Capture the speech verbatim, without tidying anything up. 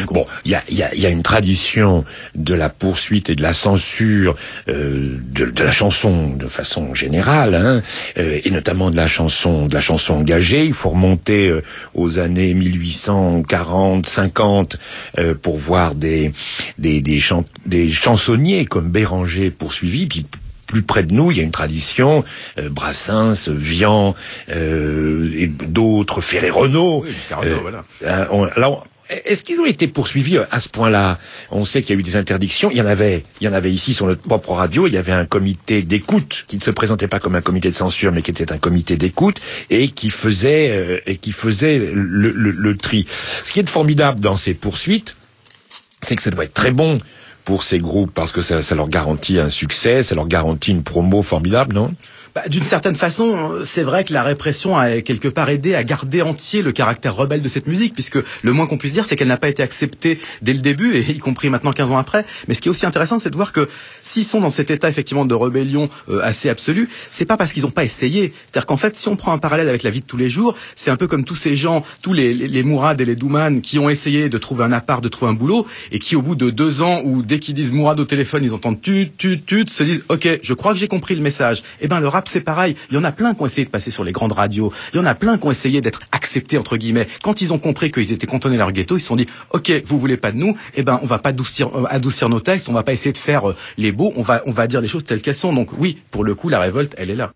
Bon, il y a, y, a, y a une tradition de la poursuite et de la censure euh, de, de la chanson de façon générale, hein, euh, et notamment de la chanson, de la chanson engagée. Il faut remonter euh, aux années mille huit cent quarante, cinquante euh, pour voir des des des, chan des chansonniers comme Béranger poursuivis. Puis plus près de nous, il y a une tradition, euh, Brassens, Vian euh, et d'autres, Ferré-Renaud. Oui, jusqu'à Renaud, euh, voilà. Euh, on, alors, est-ce qu'ils ont été poursuivis à ce point-là? On sait qu'il y a eu des interdictions. Il y en avait, il y en avait ici sur notre propre radio. Il y avait un comité d'écoute qui ne se présentait pas comme un comité de censure, mais qui était un comité d'écoute et qui faisait euh, et qui faisait le, le, le tri. Ce qui est formidable dans ces poursuites, c'est que ça doit être très bon pour ces groupes parce que ça, ça leur garantit un succès, ça leur garantit une promo formidable, non? Bah, d'une certaine façon, c'est vrai que la répression a quelque part aidé à garder entier le caractère rebelle de cette musique, puisque le moins qu'on puisse dire, c'est qu'elle n'a pas été acceptée dès le début, et y compris maintenant quinze ans après. Mais ce qui est aussi intéressant, c'est de voir que s'ils sont dans cet état effectivement de rébellion euh, assez absolu, c'est pas parce qu'ils n'ont pas essayé. C'est-à-dire qu'en fait, si on prend un parallèle avec la vie de tous les jours, c'est un peu comme tous ces gens, tous les, les, les Mourad et les Douman qui ont essayé de trouver un appart, de trouver un boulot, et qui au bout de deux ans, ou dès qu'ils disent Mourad au téléphone, ils entendent tut, tut, tut, se disent ok, je crois que j'ai compris le message. Et ben le rap c'est pareil. Il y en a plein qui ont essayé de passer sur les grandes radios. Il y en a plein qui ont essayé d'être acceptés entre guillemets. Quand ils ont compris qu'ils étaient cantonnés à leur ghetto, ils se sont dit ok, vous voulez pas de nous, eh ben on va pas adoucir, euh, adoucir nos textes, on va pas essayer de faire euh, les beaux, on va on va dire les choses telles qu'elles sont. Donc oui, pour le coup, la révolte, elle est là.